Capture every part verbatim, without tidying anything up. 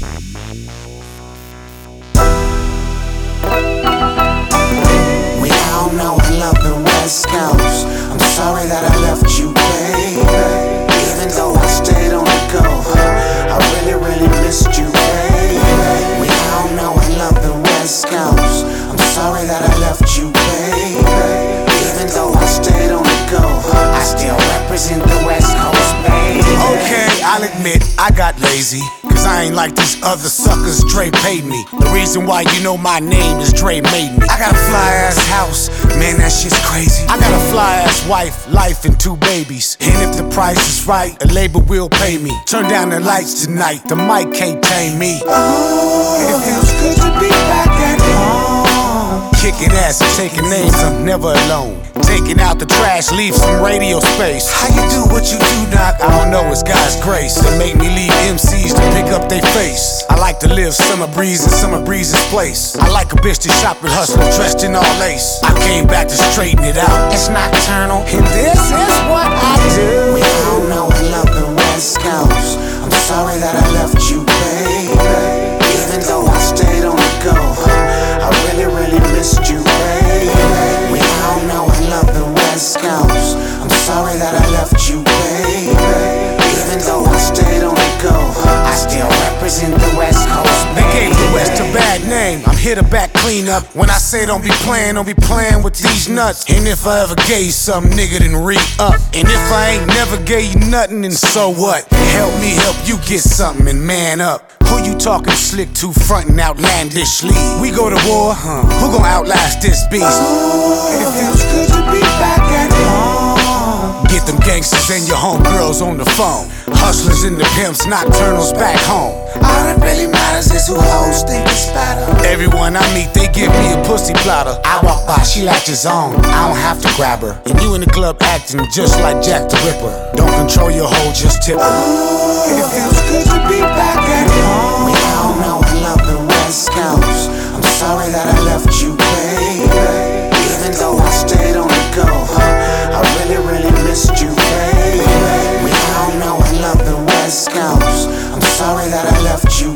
We all know I love the West Coast. I'm sorry that I left you, baby. Even though I stayed on the go, I really, really missed you, baby. We all know I love the West Coast. I'm sorry that I left you, baby. Even though I stayed on the go, I still represent the West Coast, baby. Okay, I'll admit I got lazy, cause I ain't like these other suckers Dre paid me. The reason why you know my name is Dre made me. I got a fly ass house, man that shit's crazy. I got a fly ass wife, life and two babies. And if the price is right, a label will pay me. Turn down the lights tonight, the mic can't tame me. Oh, it feels good to be back at home. Kicking ass and taking names, I'm never alone. Taking out the trash, leave some radio space. How you do what you do, Doc? I don't know, it's God's grace that make me leave M Cs to pick up their face. I like to live Summer Breeze in Summer Breeze's place. I like a bitch to shop with hustler dressed in all lace. I came back to straighten it out. It's nocturnal, And this is what I do. we all know I love the West Coast. I'm sorry that I left you, baby. Even though I stayed on the go, I really, really missed you, baby. We all know I love the West Coast. I'm sorry that I left you, baby. Even though I stayed on the go, I still represent the West Coast, They gave the baby. West a bad name. I'm here to back clean up. When I say don't be playing, don't be playing with these nuts. And if I ever gave you something, nigga, then re-up. And if I ain't never gave you nothing, then so what? Help me help you get something and man up. Who you talking slick to, frontin' outlandishly? We go to war, huh? Who gon' outlast this beast? Oh, it feels good to be back at home. Get them gangsters and your homegirls on the phone. Hustlers and the pimps, nocturnals back home. All that really matters is who hoes think it's better. Everyone I meet, they give me a pussy platter. I walk by, she latches on, I don't have to grab her. And you in the club acting just like Jack the Ripper. Don't control your hoe, just tip her. Oh, it feels good to be back at home. We all know I love the West Coast. I'm sorry that I left you, baby. Even though I stayed on the go, I really, really missed you, baby. We all know I love the West Coast. I'm sorry that I left you,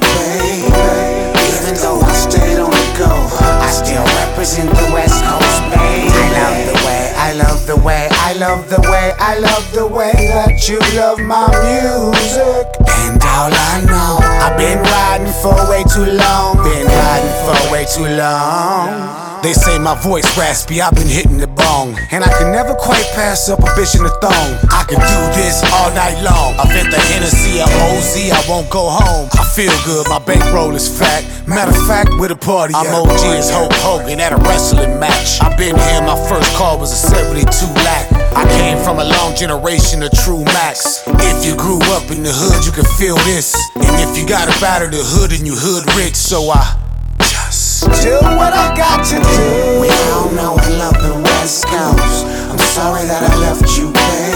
baby. Even though I stayed on the go, I still represent the West Coast, baby. I love the way, I love the way, I love the way, I love the way that you love my music. And all I know, I've been riding for way too long, been riding for way too long. They say my voice raspy, I've been hitting the bong. And I can never quite pass up a bitch in the thong. I can do this all night long. I vent the Hennessy or O Z, I won't go home. I feel good, my bankroll is fat. Matter of fact, with a party I'm O G as Hulk Hogan at a wrestling match. I've been here, my first car was a seventy-two lac. I came from a long generation of true max. If you grew up in the hood, you can feel this. And if you got up out of the hood and you hood rich, so I just do what I got to do. We all know I love the West Coast. I'm sorry that I left you,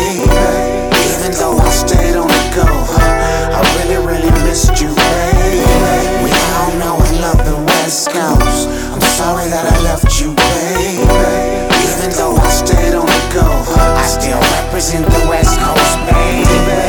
baby. Even though I stayed on the go, I really, really missed you, baby. We all know I love the West Coast. I'm sorry that I left you, baby. Even though I stayed on the go, I still represent the West Coast, baby.